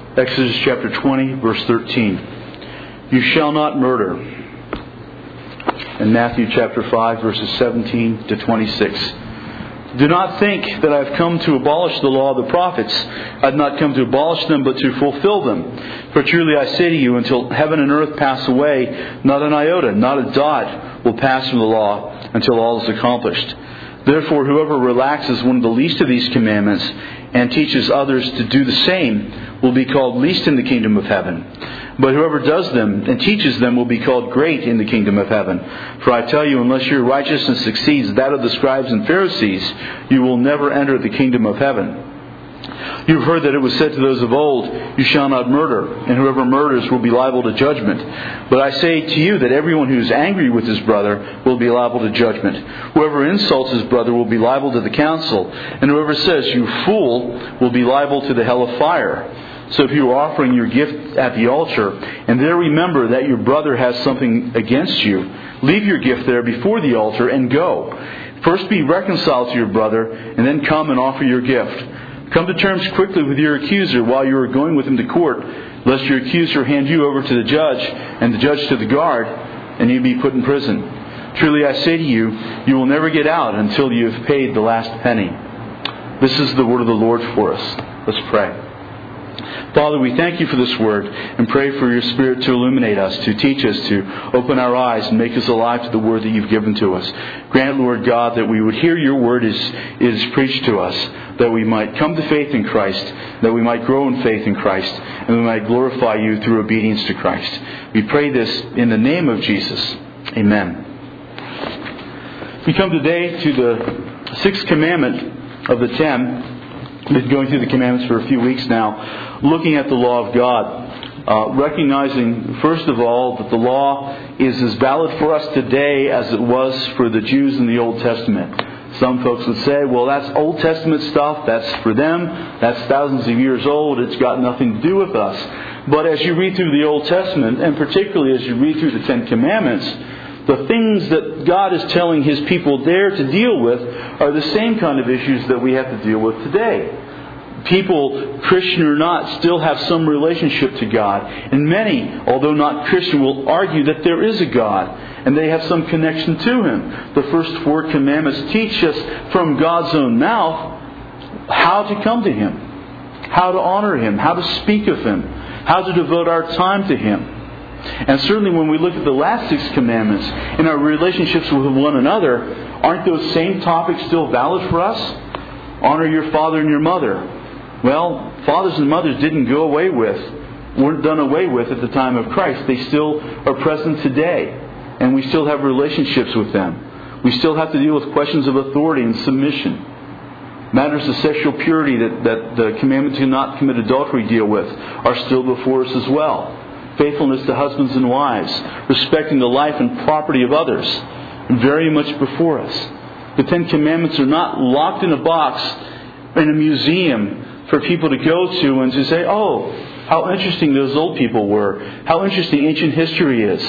Exodus chapter 20, verse 13. You shall not murder. And Matthew chapter 5, verses 17 to 26. Do not think that I have come to abolish the law of the prophets. I have not come to abolish them, but to fulfill them. For truly I say to you, until heaven and earth pass away, not an iota, not a dot will pass from the law until all is accomplished. Therefore, whoever relaxes one of the least of these commandments and teaches others to do the same will be called least in the kingdom of heaven. But whoever does them and teaches them will be called great in the kingdom of heaven. For I tell you, unless your righteousness exceeds that of the scribes and Pharisees, you will never enter the kingdom of heaven. You have heard that it was said to those of old, you shall not murder, and whoever murders will be liable to judgment. But I say to you that everyone who is angry with his brother will be liable to judgment. Whoever insults his brother will be liable to the council, and whoever says, you fool, will be liable to the hell of fire. So if you are offering your gift at the altar, and there remember that your brother has something against you, leave your gift there before the altar and go. First be reconciled to your brother, and then come and offer your gift. Come to terms quickly with your accuser while you are going with him to court, lest your accuser hand you over to the judge, and the judge to the guard, and you be put in prison. Truly I say to you, you will never get out until you have paid the last penny. This is the word of the Lord for us. Let's pray. Father, we thank you for this word and pray for your Spirit to illuminate us, to teach us, to open our eyes and make us alive to the word that you've given to us. Grant, Lord God, that we would hear your word as it is preached to us, that we might come to faith in Christ, that we might grow in faith in Christ, and we might glorify you through obedience to Christ. We pray this in the name of Jesus. Amen. We come today to the sixth commandment of the 10. We've been going through the commandments for a few weeks now, looking at the law of God, recognizing, first of all, that the law is as valid for us today as it was for the Jews in the Old Testament. Some folks would say, well, that's Old Testament stuff, that's for them, that's thousands of years old, it's got nothing to do with us. But as you read through the Old Testament, and particularly as you read through the Ten Commandments, the things that God is telling His people there to deal with are the same kind of issues that we have to deal with today. People, Christian or not, still have some relationship to God. And many, although not Christian, will argue that there is a God and they have some connection to Him. The first 4 commandments teach us from God's own mouth how to come to Him, how to honor Him, how to speak of Him, how to devote our time to Him. And certainly when we look at the last 6 commandments in our relationships with one another, aren't those same topics still valid for us? Honor your father and your mother. Well, fathers and mothers weren't done away with at the time of Christ. They still are present today. And we still have relationships with them. We still have to deal with questions of authority and submission. Matters of sexual purity that the commandment to not commit adultery deal with are still before us as well. Faithfulness to husbands and wives, respecting the life and property of others, very much before us. The 10 Commandments are not locked in a box in a museum for people to go to and to say, oh, how interesting those old people were, how interesting ancient history is,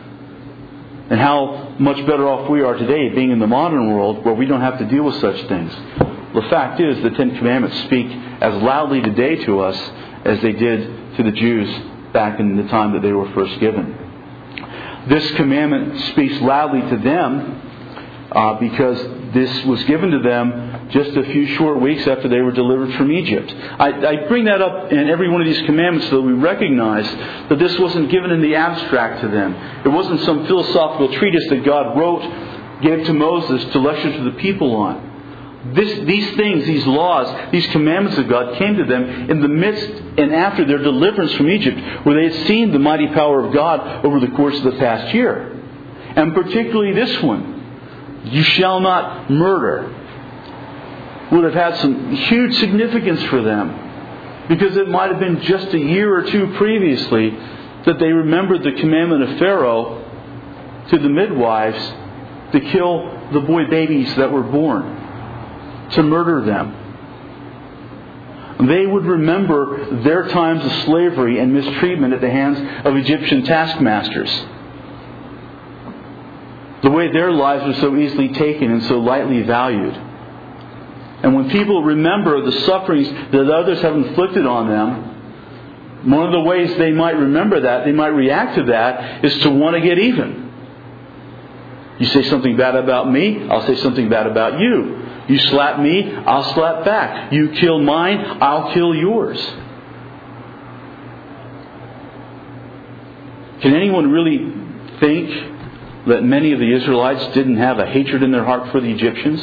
and how much better off we are today being in the modern world where we don't have to deal with such things. The fact is, the 10 Commandments speak as loudly today to us as they did to the Jews back in the time that they were first given. This commandment speaks loudly to them because this was given to them just a few short weeks after they were delivered from Egypt. I bring that up in every one of these commandments so that we recognize that this wasn't given in the abstract to them. It wasn't some philosophical treatise that God wrote, gave to Moses to lecture to the people on. These things, these laws, these commandments of God came to them in the midst and after their deliverance from Egypt, where they had seen the mighty power of God over the course of the past year. And particularly this one, you shall not murder, would have had some huge significance for them. Because it might have been just a year or two previously that they remembered the commandment of Pharaoh to the midwives to kill the boy babies that were born, to murder them. They would remember their times of slavery and mistreatment at the hands of Egyptian taskmasters. The way their lives were so easily taken and so lightly valued. And when people remember the sufferings that others have inflicted on them, One of the ways they might remember that, they might react to that, is to want to get even. You say something bad about me, I'll say something bad about you. You slap me, I'll slap back. You kill mine, I'll kill yours. Can anyone really think that many of the Israelites didn't have a hatred in their heart for the Egyptians?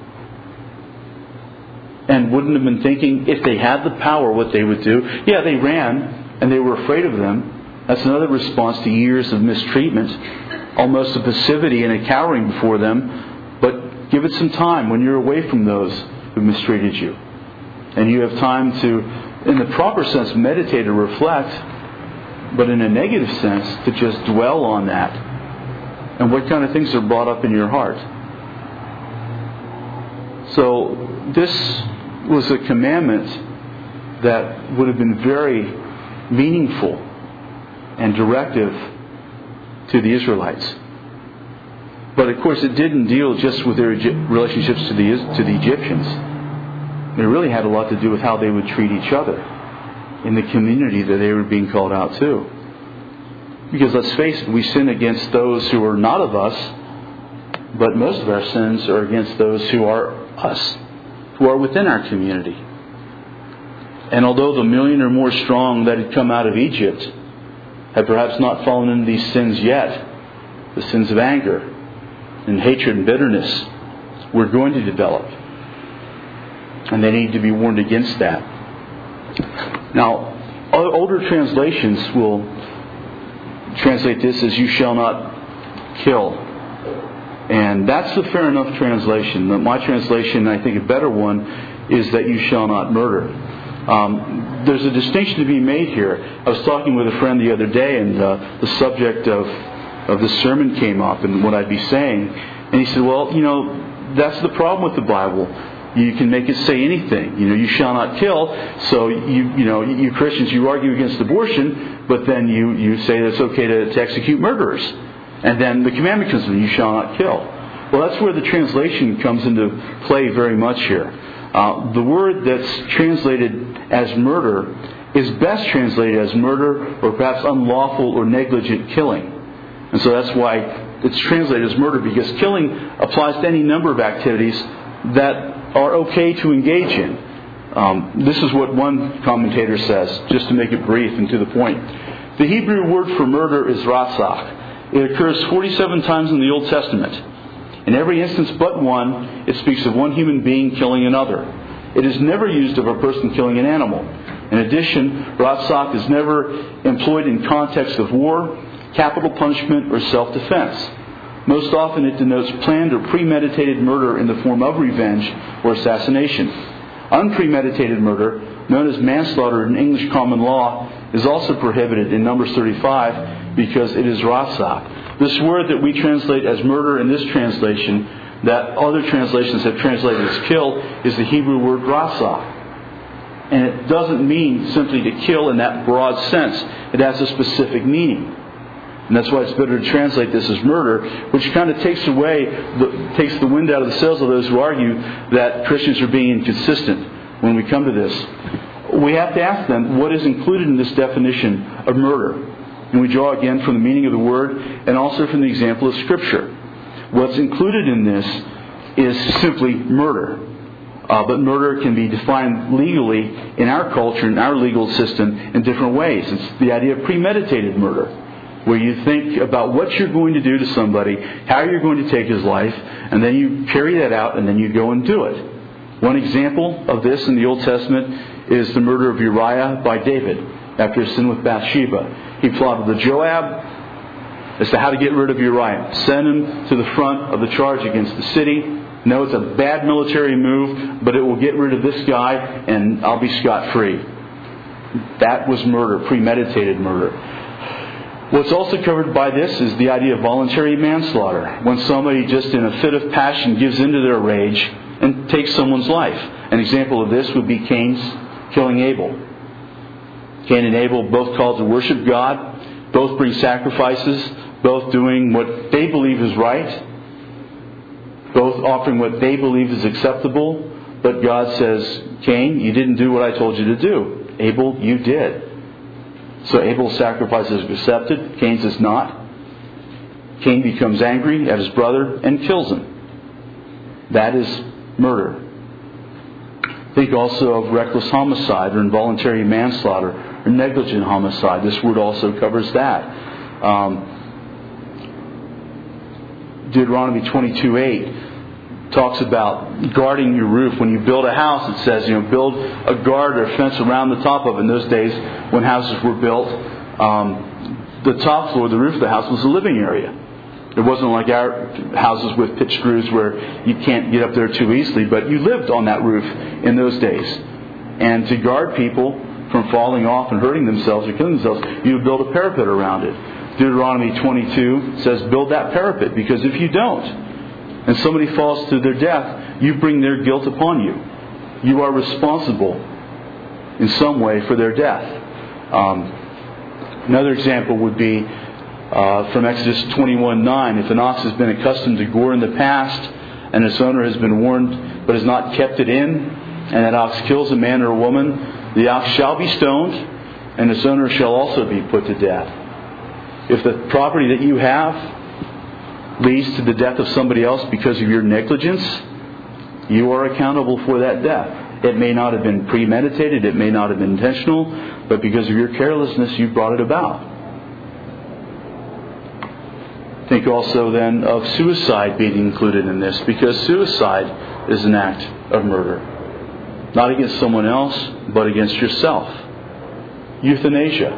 And wouldn't have been thinking, if they had the power, what they would do? Yeah, they ran, and they were afraid of them. That's another response to years of mistreatment, almost a passivity and a cowering before them. But give it some time when you're away from those who mistreated you. And you have time to, in the proper sense, meditate or reflect, but in a negative sense, to just dwell on that. And what kind of things are brought up in your heart. So this was a commandment that would have been very meaningful and directive to the Israelites. But of course it didn't deal just with their relationships to the Egyptians. It really had a lot to do with how they would treat each other in the community that they were being called out to. Because let's face it, we sin against those who are not of us, but most of our sins are against those who are us, who are within our community. And although the 1 million or more strong that had come out of Egypt had perhaps not fallen into these sins yet, the sins of anger and hatred and bitterness were going to develop. And they need to be warned against that. Now, older translations will translate this as "you shall not kill." And that's the fair enough translation. My translation, I think a better one, is that "you shall not murder." There's a distinction to be made here. I was talking with a friend the other day, and the subject of the sermon came up and what I'd be saying. And he said, well, that's the problem with the Bible. You can make it say anything. You shall not kill. So you Christians, you argue against abortion, but then you say that it's okay to execute murderers. And then the commandment comes in, you shall not kill. Well, that's where the translation comes into play very much here. The word that's translated as murder is best translated as murder, or perhaps unlawful or negligent killing. And so that's why it's translated as murder, because killing applies to any number of activities that are okay to engage in. This is what one commentator says, just to make it brief and to the point. The Hebrew word for murder is ratzach. It occurs 47 times in the Old Testament. In every instance but one, it speaks of one human being killing another. It is never used of a person killing an animal. In addition, ratzach is never employed in context of war, capital punishment, or self-defense. Most often it denotes planned or premeditated murder in the form of revenge or assassination. Unpremeditated murder, known as manslaughter in English common law, is also prohibited in Numbers 35 because it is ratzach. This word that we translate as murder in this translation, that other translations have translated as kill, is the Hebrew word ratzach. And it doesn't mean simply to kill in that broad sense. It has a specific meaning. And that's why it's better to translate this as murder, which kind of takes the wind out of the sails of those who argue that Christians are being inconsistent when we come to this. We have to ask them what is included in this definition of murder. And we draw again from the meaning of the word and also from the example of Scripture. What's included in this is simply murder. But murder can be defined legally in our culture, in our legal system, in different ways. It's the idea of premeditated murder, where you think about what you're going to do to somebody, how you're going to take his life, and then you carry that out and then you go and do it. One example of this in the Old Testament is the murder of Uriah by David after his sin with Bathsheba. He plotted with Joab as to how to get rid of Uriah. Send him to the front of the charge against the city. No, it's a bad military move, but it will get rid of this guy and I'll be scot-free. That was murder, premeditated murder. What's also covered by this is the idea of voluntary manslaughter. When somebody just in a fit of passion gives into their rage and takes someone's life. An example of this would be Cain's killing Abel. Cain and Abel both called to worship God, both bring sacrifices, both doing what they believe is right, both offering what they believe is acceptable. But God says, Cain, you didn't do what I told you to do. Abel, you did. So Abel's sacrifice is accepted. Cain's is not. Cain becomes angry at his brother and kills him. That is murder. Think also of reckless homicide or involuntary manslaughter or negligent homicide. This word also covers that. Deuteronomy 22:8 talks about guarding your roof. When you build a house, it says, build a guard or a fence around the top of it. In those days, when houses were built, the top floor, the roof of the house, was the living area. It wasn't like our houses with pitched roofs where you can't get up there too easily, but you lived on that roof in those days. And to guard people from falling off and hurting themselves or killing themselves, you would build a parapet around it. Deuteronomy 22 says, build that parapet, because if you don't, and somebody falls to their death, you bring their guilt upon you. You are responsible in some way for their death. Another example would be from Exodus 21:9. If an ox has been accustomed to gore in the past, and its owner has been warned but has not kept it in, and that ox kills a man or a woman, the ox shall be stoned, and its owner shall also be put to death. If the property that you have leads to the death of somebody else because of your negligence, you are accountable for that death. It may not have been premeditated, it may not have been intentional, but because of your carelessness, you brought it about. Think also then of suicide being included in this, because suicide is an act of murder. Not against someone else, but against yourself. Euthanasia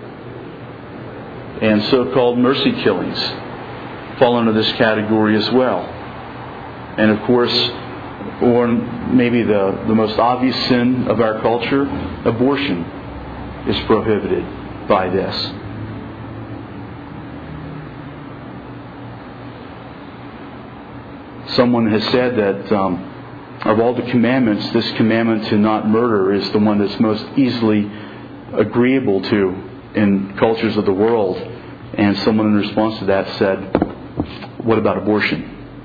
and so-called mercy killings fall under this category as well. And of course, or maybe the most obvious sin of our culture, abortion is prohibited by this. Someone has said that of all the commandments, this commandment to not murder is the one that's most easily agreeable to in cultures of the world. And someone in response to that said, what about abortion?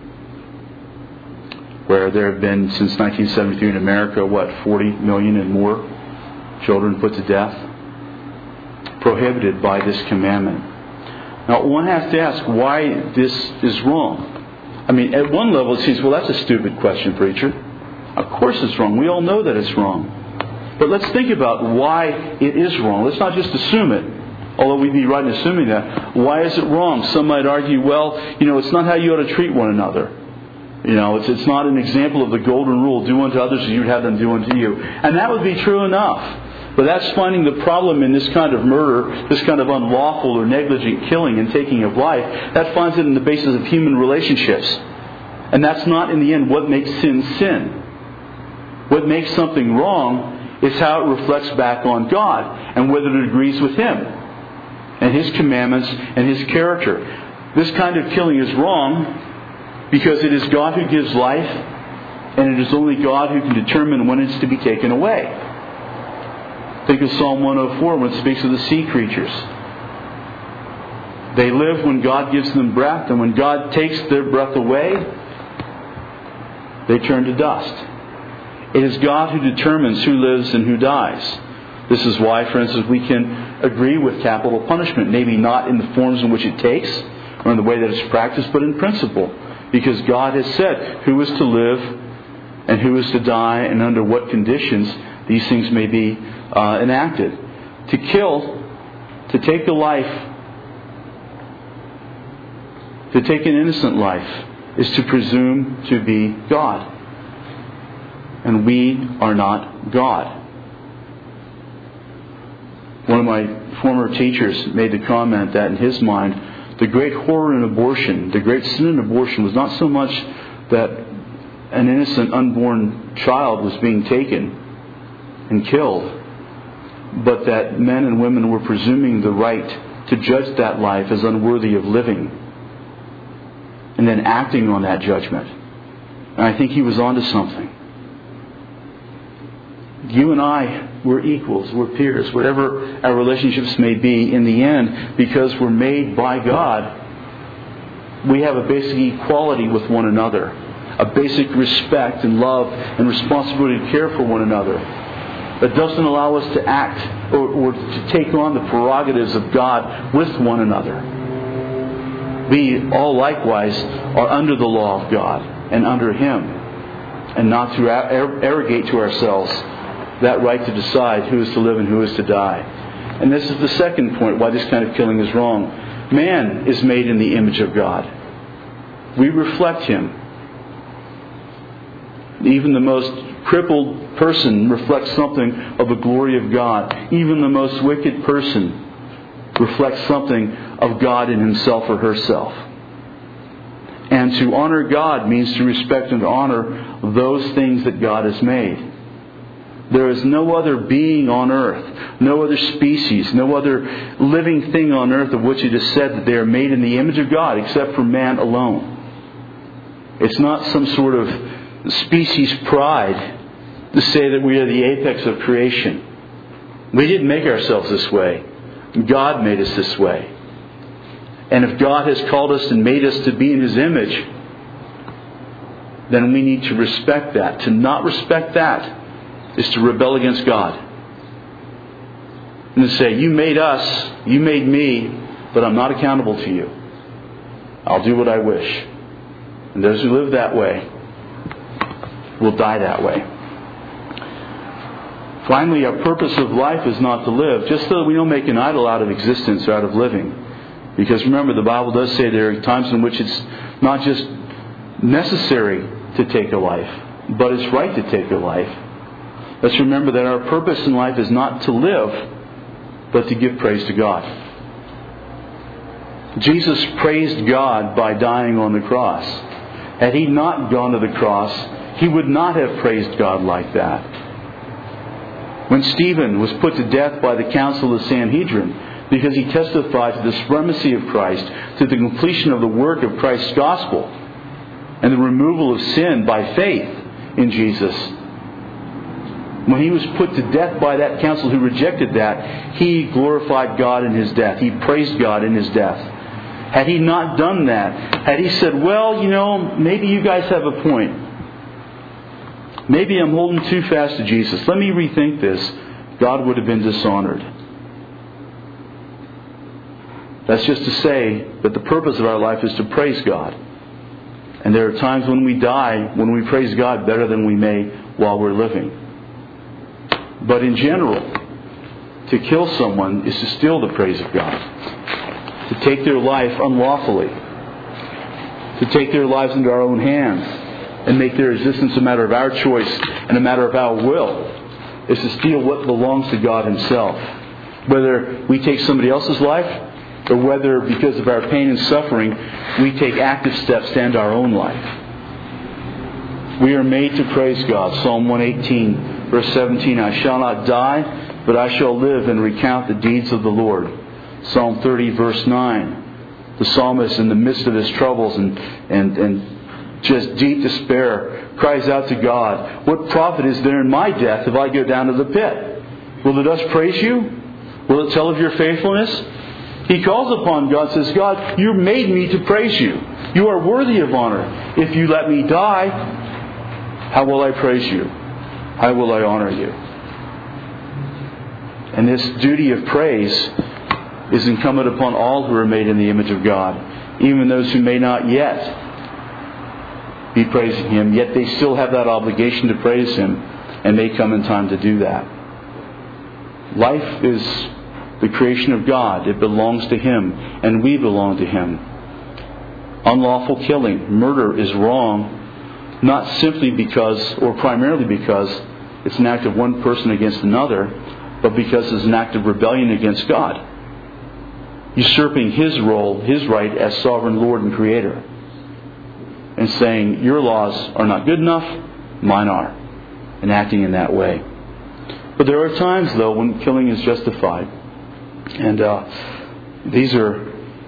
Where there have been, since 1973 in America, 40 million and more children put to death? Prohibited by this commandment. Now, one has to ask why this is wrong. I mean, at one level it seems, well, that's a stupid question, preacher. Of course it's wrong. We all know that it's wrong. But let's think about why it is wrong. Let's not just assume it, although we'd be right in assuming that. Why is it wrong? Some might argue, well, it's not how you ought to treat one another. It's not an example of the golden rule, do unto others as you'd have them do unto you. And that would be true enough. But that's finding the problem in this kind of murder, this kind of unlawful or negligent killing and taking of life. That finds it in the basis of human relationships. And that's not, in the end, what makes sin sin. What makes something wrong is how it reflects back on God and whether it agrees with Him and His commandments and His character. This kind of killing is wrong because it is God who gives life, and it is only God who can determine when it's to be taken away. Think of Psalm 104 when it speaks of the sea creatures. They live when God gives them breath, and when God takes their breath away, they turn to dust. It is God who determines who lives and who dies. This is why, for instance, we can agree with capital punishment. Maybe not in the forms in which it takes or in the way that it's practiced, but in principle. Because God has said who is to live and who is to die and under what conditions these things may be enacted. To kill, to take a life, to take an innocent life, is to presume to be God. And we are not God. One of my former teachers made the comment that in his mind, the great horror in abortion, the great sin in abortion was not so much that an innocent unborn child was being taken and killed, but that men and women were presuming the right to judge that life as unworthy of living and then acting on that judgment. And I think he was onto something. You and I, we're equals, we're peers, whatever our relationships may be, in the end, because we're made by God, we have a basic equality with one another, a basic respect and love and responsibility to care for one another. that doesn't allow us to act or to take on the prerogatives of God with one another. We all likewise are under the law of God and under Him, and not to arrogate to ourselves that right to decide who is to live and who is to die. And this is the second point why this kind of killing is wrong. Man is made in the image of God. We reflect Him. Even the most crippled person reflects something of the glory of God. Even the most wicked person reflects something of God in himself or herself. And to honor God means to respect and honor those things that God has made. There is no other being on earth, no other species, no other living thing on earth of which it is said that they are made in the image of God except for man alone. It's not some sort of species pride to say that we are the apex of creation. We didn't make ourselves this way. God made us this way. And if God has called us and made us to be in His image, then we need to respect that. To not respect that is to rebel against God. And to say, you made us, you made me, but I'm not accountable to you. I'll do what I wish. And those who live that way will die that way. Finally, our purpose of life is not to live, just so that we don't make an idol out of existence or out of living. Because remember, the Bible does say there are times in which it's not just necessary to take a life, but it's right to take a life. Let's remember that our purpose in life is not to live, but to give praise to God. Jesus praised God by dying on the cross. Had He not gone to the cross, He would not have praised God like that. When Stephen was put to death by the council of the Sanhedrin, because he testified to the supremacy of Christ, to the completion of the work of Christ's gospel, and the removal of sin by faith in Jesus. When he was put to death by that council who rejected that, he glorified God in his death. He praised God in his death. Had he not done that, had he said, well, maybe you guys have a point. Maybe I'm holding too fast to Jesus. Let me rethink this. God would have been dishonored. That's just to say that the purpose of our life is to praise God. And there are times when we die, when we praise God better than we may while we're living. But in general, to kill someone is to steal the praise of God. To take their life unlawfully. To take their lives into our own hands and make their existence a matter of our choice and a matter of our will is to steal what belongs to God Himself. Whether we take somebody else's life, or whether, because of our pain and suffering, we take active steps to end our own life. We are made to praise God. Psalm 118, verse 17, I shall not die, but I shall live and recount the deeds of the Lord. Psalm 30, verse 9, the psalmist, in the midst of his troubles and just deep despair, cries out to God, what profit is there in my death if I go down to the pit? Will the dust praise you? Will it tell of your faithfulness? He calls upon God, says, God, you made me to praise you. You are worthy of honor. If you let me die, how will I praise you? How will I honor you? And this duty of praise is incumbent upon all who are made in the image of God, even those who may not yet be praising Him, yet they still have that obligation to praise Him, and may come in time to do that. Life is the creation of God. It belongs to Him, and we belong to Him. Unlawful killing, murder, is wrong, not simply because, or primarily because, it's an act of one person against another, but because it's an act of rebellion against God, usurping His role, His right as sovereign Lord and Creator, and saying, your laws are not good enough, mine are, and acting in that way. But there are times, though, when killing is justified. And these are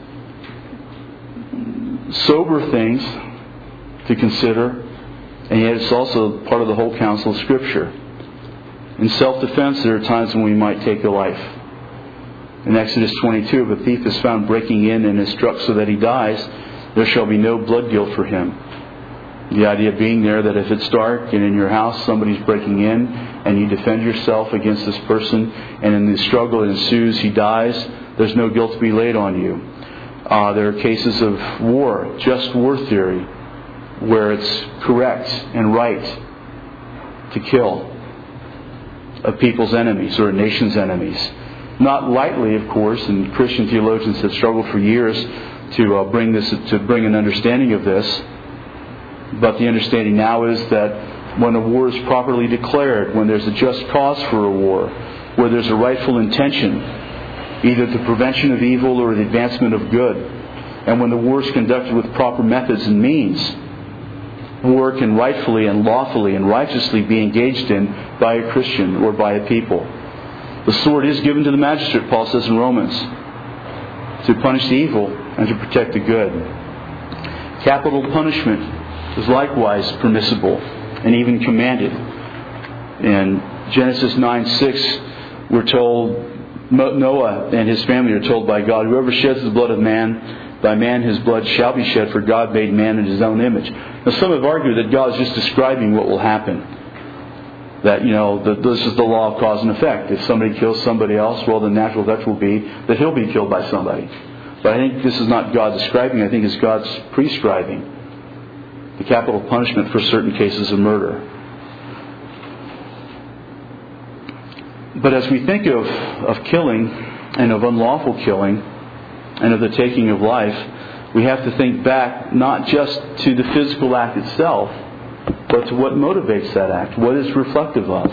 sober things to consider, and yet it's also part of the whole counsel of Scripture. In self-defense, there are times when we might take a life. In Exodus 22, if a thief is found breaking in and is struck so that he dies, there shall be no blood guilt for him. The idea being there that if it's dark and in your house somebody's breaking in and you defend yourself against this person and in the struggle that ensues he dies, there's no guilt to be laid on you. There are cases of war, just war theory, where it's correct and right to kill a people's enemies or a nation's enemies. Not lightly, of course, and Christian theologians have struggled for years to bring an understanding of this. But the understanding now is that when a war is properly declared, when there's a just cause for a war, where there's a rightful intention, either the prevention of evil or the advancement of good, and when the war is conducted with proper methods and means, war can rightfully and lawfully and righteously be engaged in by a Christian or by a people. The sword is given to the magistrate, Paul says in Romans, to punish the evil and to protect the good. Capital punishment is likewise permissible and even commanded. In Genesis 9:6, we're told, Noah and his family are told by God, whoever sheds the blood of man, by man his blood shall be shed, for God made man in his own image. Now some have argued that God is just describing what will happen. That, that this is the law of cause and effect. If somebody kills somebody else, well, the natural effect will be that he'll be killed by somebody. But I think this is not God describing, I think it's God's prescribing the capital punishment for certain cases of murder. But as we think of killing and of unlawful killing and of the taking of life, we have to think back not just to the physical act itself, but to what motivates that act, what is reflective of.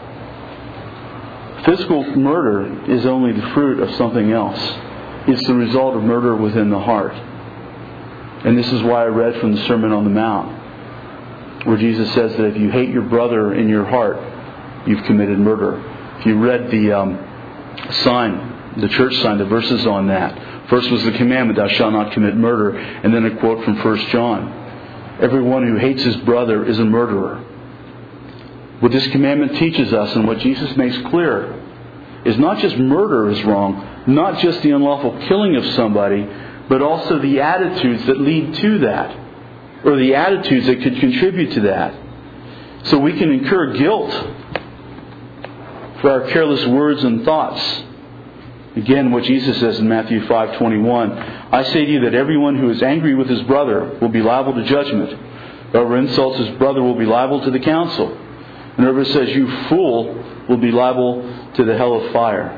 Physical murder is only the fruit of something else. It's the result of murder within the heart. And this is why I read from the Sermon on the Mount, where Jesus says that if you hate your brother in your heart, you've committed murder. If you read the sign, the church sign, the verses on that. First was the commandment, thou shalt not commit murder. And then a quote from 1 John. Everyone who hates his brother is a murderer. What this commandment teaches us and what Jesus makes clear is not just murder is wrong, not just the unlawful killing of somebody, but also the attitudes that lead to that, or the attitudes that could contribute to that. So we can incur guilt for our careless words and thoughts. Again, what Jesus says in Matthew 5:21, I say to you that everyone who is angry with his brother will be liable to judgment. Whoever insults his brother will be liable to the council. And whoever says, you fool, will be liable to the hell of fire.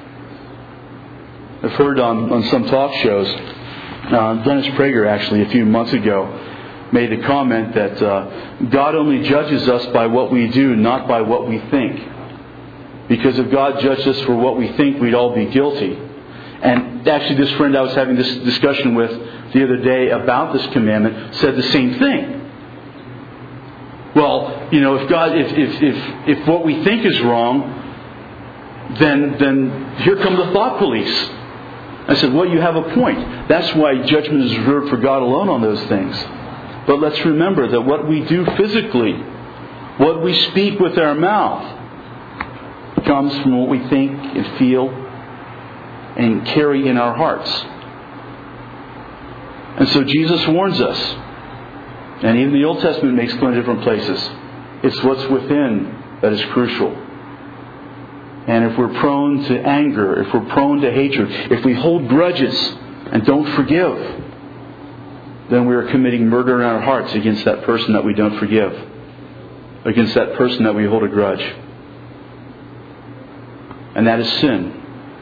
I've heard on some talk shows, Dennis Prager actually a few months ago made the comment that God only judges us by what we do, not by what we think. Because if God judged us for what we think, we'd all be guilty. And actually this friend I was having this discussion with the other day about this commandment said the same thing. Well, if what we think is wrong, then here come the thought police. I said, well, you have a point. That's why judgment is reserved for God alone on those things. But let's remember that what we do physically, what we speak with our mouth, comes from what we think and feel and carry in our hearts. And so Jesus warns us, and even the Old Testament makes clear in different places, it's what's within that is crucial. And if we're prone to anger, if we're prone to hatred, if we hold grudges and don't forgive, then we are committing murder in our hearts against that person that we don't forgive, against that person that we hold a grudge. And that is sin.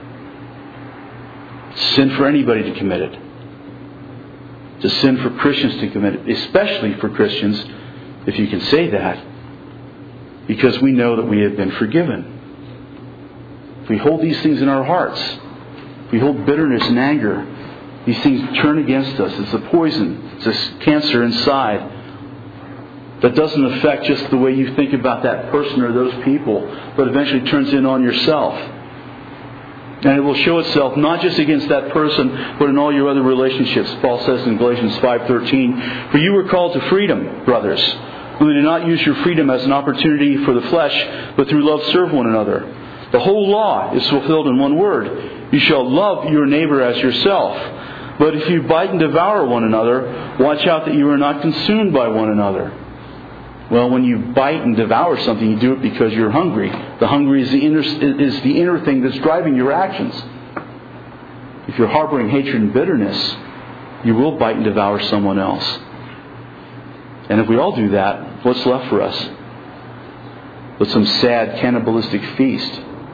It's sin for anybody to commit it. It's a sin for Christians to commit it, especially for Christians, if you can say that, because we know that we have been forgiven. If we hold these things in our hearts, if we hold bitterness and anger, these things turn against us. It's a poison. It's a cancer inside that doesn't affect just the way you think about that person or those people, but eventually turns in on yourself. And it will show itself not just against that person, but in all your other relationships. Paul says in Galatians 5:13, for you were called to freedom, brothers. Only do not use your freedom as an opportunity for the flesh, but through love serve one another. The whole law is fulfilled in one word. You shall love your neighbor as yourself. But if you bite and devour one another, watch out that you are not consumed by one another. Well, when you bite and devour something, you do it because you're hungry. The hungry is the inner thing that's driving your actions. If you're harboring hatred and bitterness, you will bite and devour someone else. And if we all do that, what's left for us? But some sad cannibalistic feast.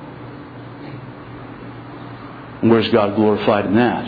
And where's God glorified in that?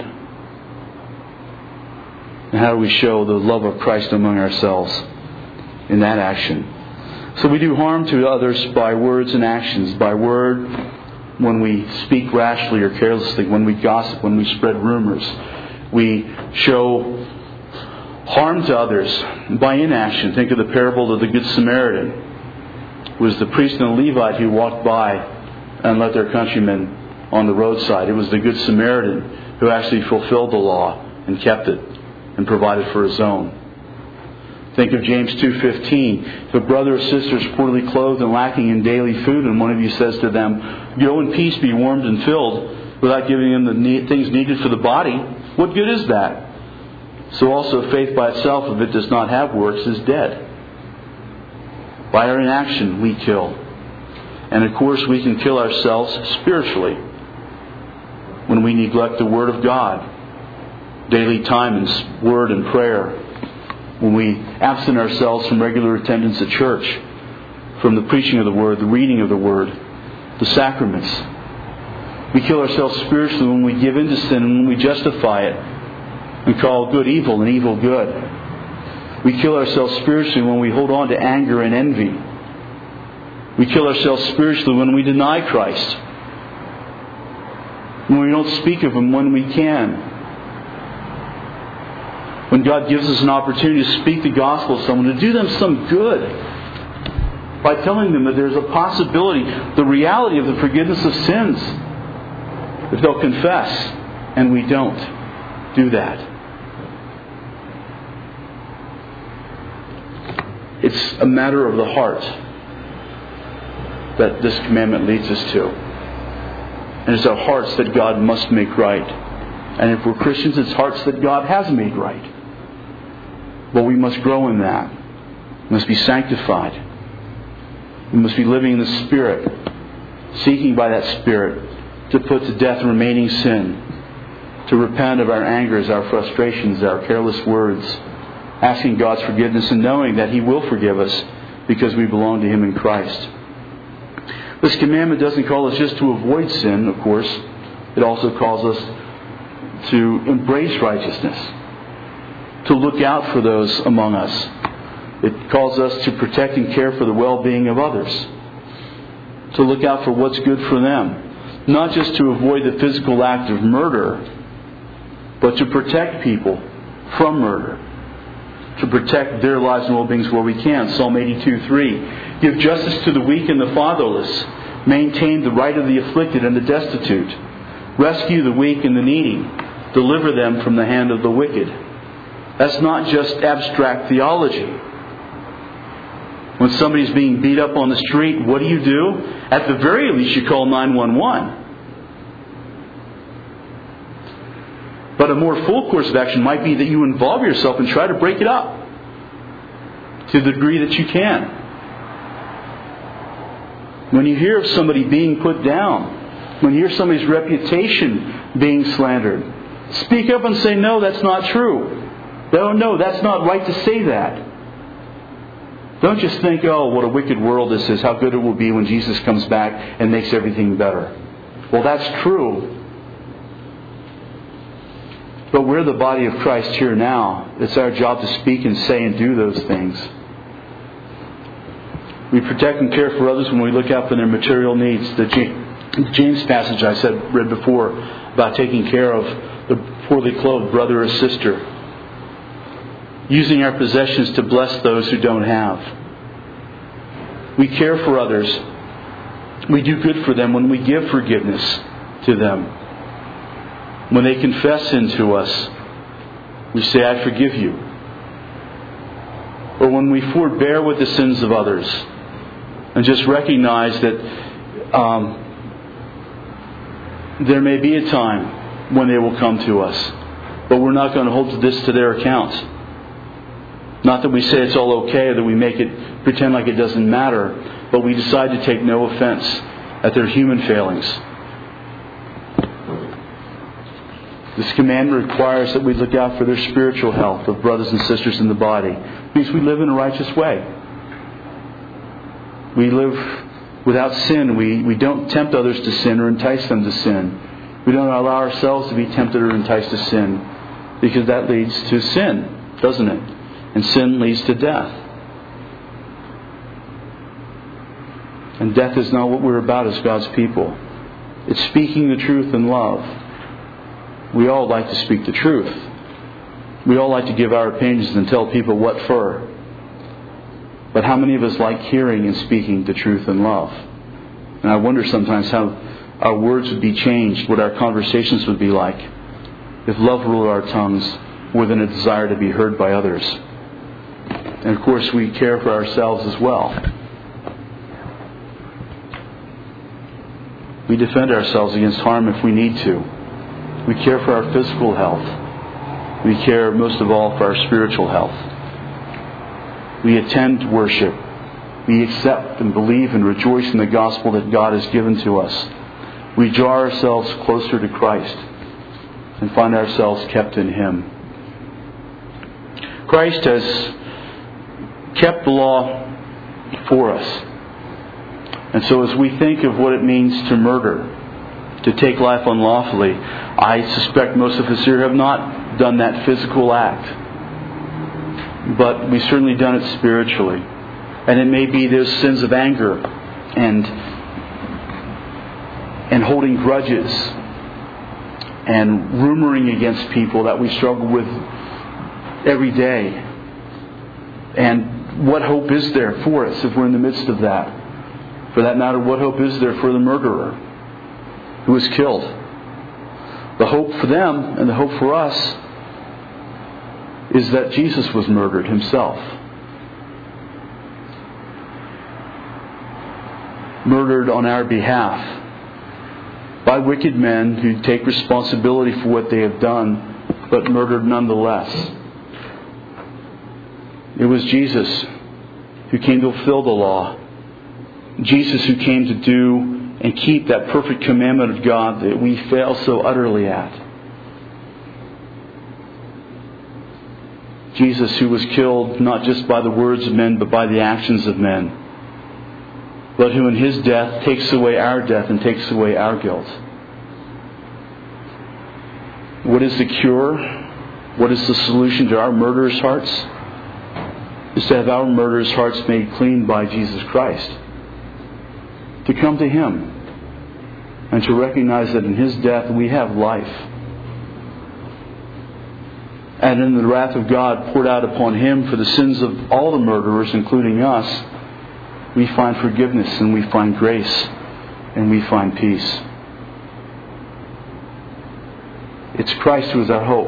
And how do we show the love of Christ among ourselves in that action? So we do harm to others by words and actions. By word, when we speak rashly or carelessly, when we gossip, when we spread rumors. We show harm to others by inaction. Think of the parable of the Good Samaritan. It was the priest and the Levite who walked by and let their countrymen on the roadside. It was the Good Samaritan who actually fulfilled the law and kept it and provided for his own. Think of James 2:15. If a brother or sister is poorly clothed and lacking in daily food, and one of you says to them, "Go in peace, be warmed and filled," without giving them the things needed for the body, what good is that? So also faith by itself, if it does not have works, is dead. By our inaction, we kill. And of course, we can kill ourselves spiritually when we neglect the Word of God, daily time in word and prayer, when we absent ourselves from regular attendance at church, from the preaching of the Word, the reading of the Word, the sacraments. We kill ourselves spiritually when we give in to sin and when we justify it and call good evil and evil good. We kill ourselves spiritually when we hold on to anger and envy. We kill ourselves spiritually when we deny Christ, when we don't speak of Him when we can. When God gives us an opportunity to speak the gospel to someone, to do them some good by telling them that there's a possibility, the reality of the forgiveness of sins, if they'll confess, and we don't do that. It's a matter of the heart that this commandment leads us to. And it's our hearts that God must make right. And if we're Christians, it's hearts that God has made right. But we must grow in that. We must be sanctified. We must be living in the Spirit, seeking by that Spirit to put to death remaining sin, to repent of our angers, our frustrations, our careless words, asking God's forgiveness and knowing that He will forgive us because we belong to Him in Christ. This commandment doesn't call us just to avoid sin, of course. It also calls us to embrace righteousness, to look out for those among us. It calls us to protect and care for the well-being of others, to look out for what's good for them. Not just to avoid the physical act of murder, but to protect people from murder, to protect their lives and well-beings where we can. Psalm 82:3. Give justice to the weak and the fatherless. Maintain the right of the afflicted and the destitute. Rescue the weak and the needy. Deliver them from the hand of the wicked. That's not just abstract theology. When somebody's being beat up on the street, what do? At the very least, you call 911. But a more full course of action might be that you involve yourself and try to break it up to the degree that you can. When you hear of somebody being put down, when you hear somebody's reputation being slandered, speak up and say, "No, that's not true. No, that's not right to say that." Don't just think, "Oh, what a wicked world this is. How good it will be when Jesus comes back and makes everything better." Well, that's true. But we're the body of Christ here now. It's our job to speak and say and do those things. We protect and care for others when we look out for their material needs. The James passage I read before about taking care of the poorly clothed brother or sister. Using our possessions to bless those who don't have. We care for others. We do good for them when we give forgiveness to them. When they confess sin to us, we say, "I forgive you." Or when we forbear with the sins of others and just recognize that there may be a time when they will come to us. But we're not going to hold this to their account. Not that we say it's all okay or that we make it pretend like it doesn't matter, but we decide to take no offense at their human failings. This commandment requires that we look out for their spiritual health of brothers and sisters in the body. Because we live in a righteous way. We live without sin. We don't tempt others to sin or entice them to sin. We don't allow ourselves to be tempted or enticed to sin. Because that leads to sin, doesn't it? And sin leads to death. And death is not what we're about as God's people. It's speaking the truth in love. We all like to speak the truth. We all like to give our opinions and tell people what for. But how many of us like hearing and speaking the truth in love? And I wonder sometimes how our words would be changed, what our conversations would be like, if love ruled our tongues more than a desire to be heard by others. And of course we care for ourselves as well. We defend ourselves against harm if we need to. We care for our physical health. We care most of all for our spiritual health. We attend worship. We accept and believe and rejoice in the gospel that God has given to us. We draw ourselves closer to Christ and find ourselves kept in Him. Christ has kept the law for us. And so as we think of what it means to murder, to take life unlawfully, I suspect most of us here have not done that physical act. But we've certainly done it spiritually. And it may be those sins of anger and holding grudges and rumoring against people that we struggle with every day. And what hope is there for us if we're in the midst of that? For that matter, what hope is there for the murderer who was killed? The hope for them and the hope for us is that Jesus was murdered Himself. Murdered on our behalf by wicked men who take responsibility for what they have done, but murdered nonetheless. It was Jesus who came to fulfill the law. Jesus who came to do and keep that perfect commandment of God that we fail so utterly at. Jesus who was killed not just by the words of men but by the actions of men, but who in His death takes away our death and takes away our guilt. What is the cure? What is the solution to our murderous hearts? Is to have our murderous hearts made clean by Jesus Christ. To come to Him and to recognize that in His death we have life. And in the wrath of God poured out upon Him for the sins of all the murderers, including us, we find forgiveness and we find grace and we find peace. It's Christ who is our hope.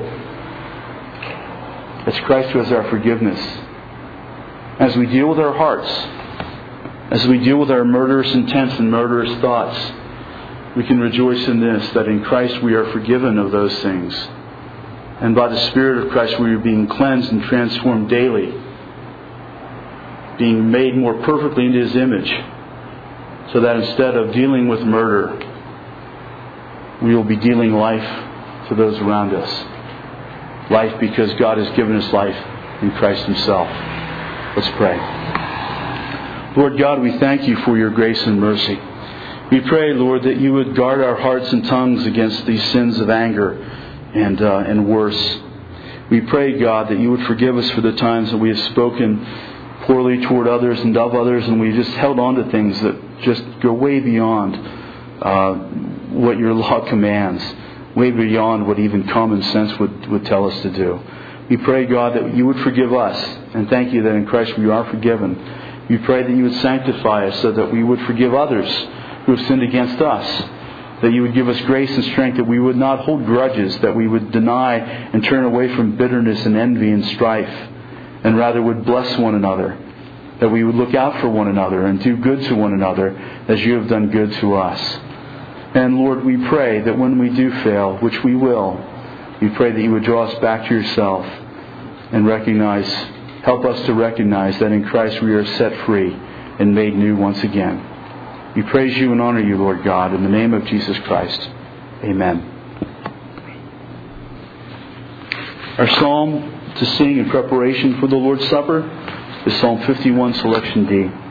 It's Christ who is our forgiveness. As we deal with our hearts, as we deal with our murderous intents and murderous thoughts, we can rejoice in this, that in Christ we are forgiven of those things. And by the Spirit of Christ we are being cleansed and transformed daily, being made more perfectly into His image, so that instead of dealing with murder, we will be dealing life to those around us. Life because God has given us life in Christ Himself. Let's pray. Lord God, we thank You for Your grace and mercy. We pray, Lord, that You would guard our hearts and tongues against these sins of anger and worse. We pray, God, that You would forgive us for the times that we have spoken poorly toward others and of others, and we just held on to things that just go way beyond what Your law commands, way beyond what even common sense would tell us to do. We pray, God, that You would forgive us, and thank You that in Christ we are forgiven. We pray that You would sanctify us so that we would forgive others who have sinned against us, that You would give us grace and strength, that we would not hold grudges, that we would deny and turn away from bitterness and envy and strife, and rather would bless one another, that we would look out for one another and do good to one another as You have done good to us. And Lord, we pray that when we do fail, which we will, We pray that you would draw us back to yourself and help us to recognize that in Christ we are set free and made new once again. We praise you and honor you, Lord God, in the name of Jesus Christ. Amen. Our psalm to sing in preparation for the Lord's Supper is Psalm 51, selection D.